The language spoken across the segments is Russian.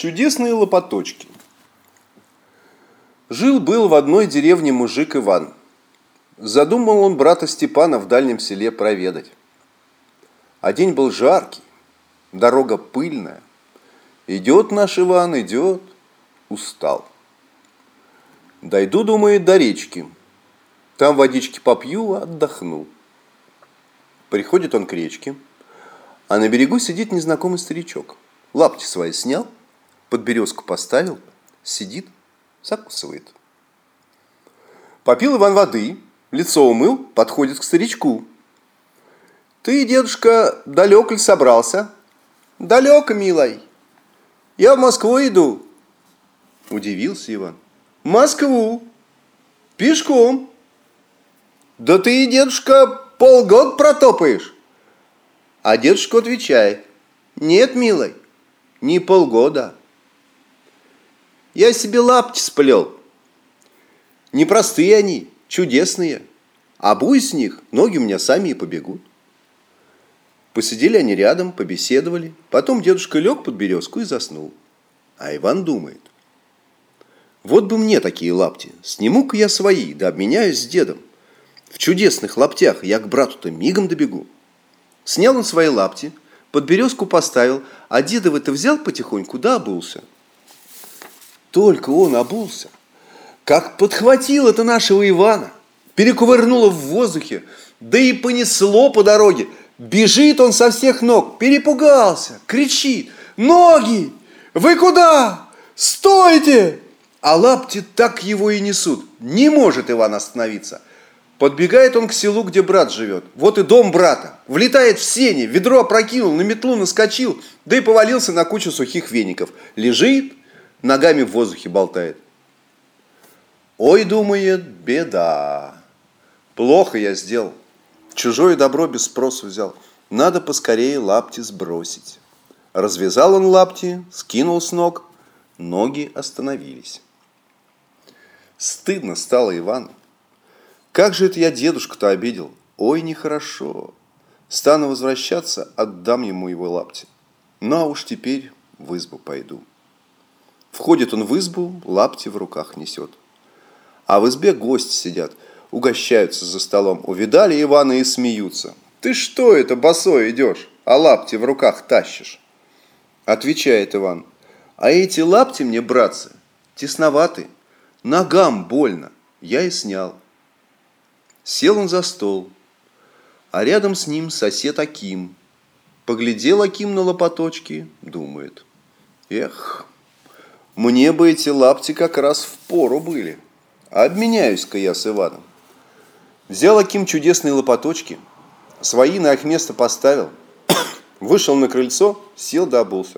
Чудесные лопаточки. Жил-был в одной деревне мужик Иван. Задумал он брата Степана в дальнем селе проведать. А день был жаркий, дорога пыльная. Идет наш Иван, идет, устал. Дойду, думает, до речки. Там водички попью, отдохну. Приходит он к речке, а на берегу сидит незнакомый старичок. Лапти свои снял, под березку поставил, сидит, закусывает. Попил Иван воды, лицо умыл, подходит к старичку. Ты, дедушка, далеко ли собрался? Далеко, милой. Я в Москву иду. Удивился Иван. В Москву? Пешком? Да ты, дедушка, полгода протопаешь. А дедушка отвечает. Нет, милой, не полгода. Я себе лапти сплел. Непростые они, чудесные. Обуй с них, ноги у меня сами и побегут. Посидели они рядом, побеседовали. Потом дедушка лег под березку и заснул. А Иван думает. Вот бы мне такие лапти. Сниму-ка я свои, да обменяюсь с дедом. В чудесных лаптях я к брату-то мигом добегу. Снял он свои лапти, под березку поставил, а дедовы-то взял потихоньку, да обулся. Только он обулся, как подхватил это нашего Ивана, перекувырнуло в воздухе, да и понесло по дороге. Бежит он со всех ног, перепугался, кричит. Ноги! Вы куда? Стойте! А лапти так его и несут. Не может Иван остановиться. Подбегает он к селу, где брат живет. Вот и дом брата. Влетает в сени, ведро опрокинул, на метлу наскочил, да и повалился на кучу сухих веников. Лежит, ногами в воздухе болтает. Ой, думает, беда. Плохо я сделал. Чужое добро без спросу взял. Надо поскорее лапти сбросить. Развязал он лапти, скинул с ног. Ноги остановились. Стыдно стало Ивану. Как же это я дедушку-то обидел? Ой, нехорошо. Стану возвращаться, отдам ему его лапти. Ну, а уж теперь в избу пойду. Входит он в избу, лапти в руках несет. А в избе гости сидят, угощаются за столом. Увидали Ивана и смеются. Ты что это, босой идешь, а лапти в руках тащишь? Отвечает Иван. А эти лапти мне, братцы, тесноваты. Ногам больно. Я и снял. Сел он за стол, а рядом с ним сосед Аким. Поглядел Аким на лопаточки, думает. Эх, мне бы эти лапти как раз впору были. Обменяюсь-ка я с Иваном. Взял Аким чудесные лопаточки, свои на их место поставил, вышел на крыльцо, сел да обулся.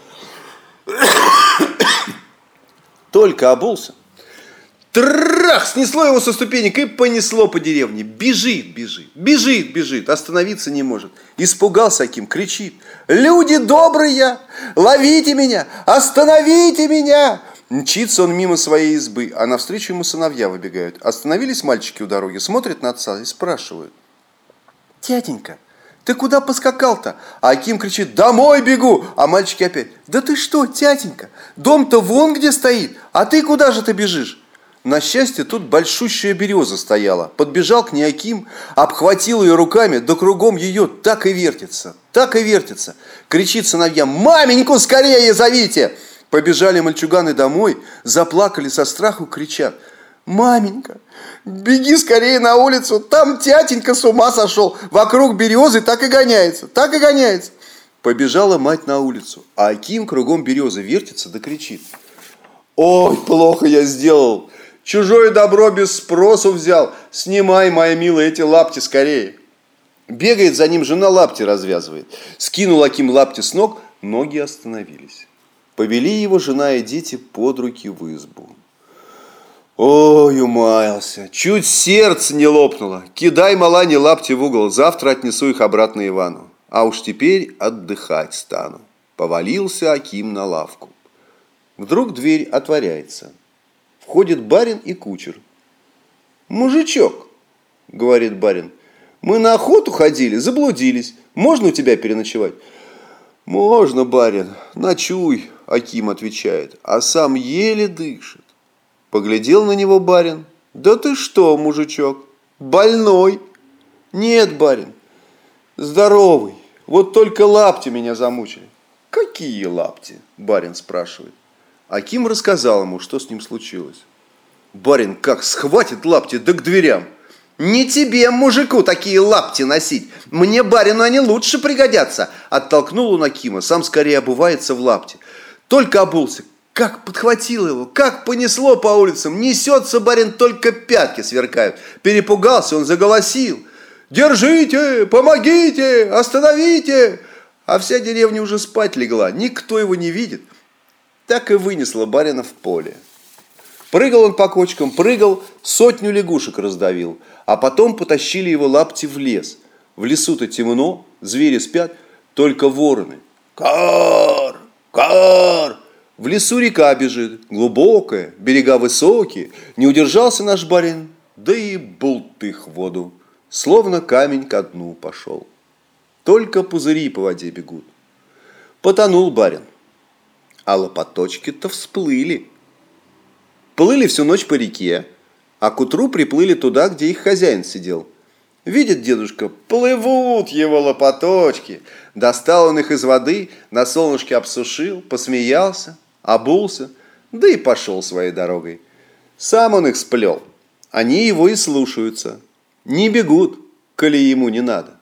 Только обулся, трах, снесло его со ступенек и понесло по деревне. Бежит, остановиться не может. Испугался Аким, кричит. Люди добрые, ловите меня, остановите меня. Мчится он мимо своей избы, а навстречу ему сыновья выбегают. Остановились мальчики у дороги, смотрят на отца и спрашивают. Тятенька, ты куда поскакал-то? А Аким кричит, домой бегу. А мальчики опять, да ты что, тятенька, дом-то вон где стоит, а ты куда же ты бежишь? На счастье, тут большущая береза стояла. Подбежал к ней Аким, обхватил ее руками, да кругом ее так и вертится. Кричит сыновьям, маменьку скорее зовите. Побежали мальчуганы домой, заплакали со страху, кричат. Маменька, беги скорее на улицу, там тятенька с ума сошел. Вокруг березы так и гоняется. Побежала мать на улицу, а Аким кругом березы вертится да кричит. Ой, плохо я сделал. Чужое добро без спросу взял. Снимай, моя милая, эти лапти скорее. Бегает за ним жена, лапти развязывает. Скинул Аким лапти с ног, ноги остановились. Повели его жена и дети под руки в избу. Ой, умаялся, чуть сердце не лопнуло. Кидай, малане, лапти в угол, завтра отнесу их обратно Ивану. А уж теперь отдыхать стану. Повалился Аким на лавку. Вдруг дверь отворяется. Входит барин и кучер. «Мужичок, — говорит барин, — мы на охоту ходили, заблудились. Можно у тебя переночевать?» «Можно, барин, ночуй, Аким отвечает, а сам еле дышит. Поглядел на него барин. Да ты что, мужичок, больной? Нет, барин, здоровый. Вот только лапти меня замучили. Какие лапти? Барин спрашивает. Аким рассказал ему, что с ним случилось. Барин как схватит лапти, да к дверям. Не тебе, мужику, такие лапти носить. Мне, барину, они лучше пригодятся. Оттолкнул он Акима, сам скорее обувается в лапти. Только обулся, как подхватило его, как понесло по улицам. Несется, барин, только пятки сверкают. Перепугался, он заголосил. Держите, помогите, остановите. А вся деревня уже спать легла, никто его не видит. Так и вынесло барина в поле. Прыгал он по кочкам, прыгал, 100 лягушек раздавил. А потом потащили его лапти в лес. В лесу-то темно, звери спят, только вороны. Кар, кар. В лесу река бежит, глубокая, берега высокие. Не удержался наш барин, да и бултых в воду. Словно камень ко дну пошел. Только пузыри по воде бегут. Потонул барин, а лопаточки-то всплыли. Плыли всю ночь по реке, а к утру приплыли туда, где их хозяин сидел. Видит дедушка, плывут его лопаточки. Достал он их из воды, на солнышке обсушил, посмеялся, обулся, да и пошел своей дорогой. Сам он их сплел, они его и слушаются. Не бегут, коли ему не надо.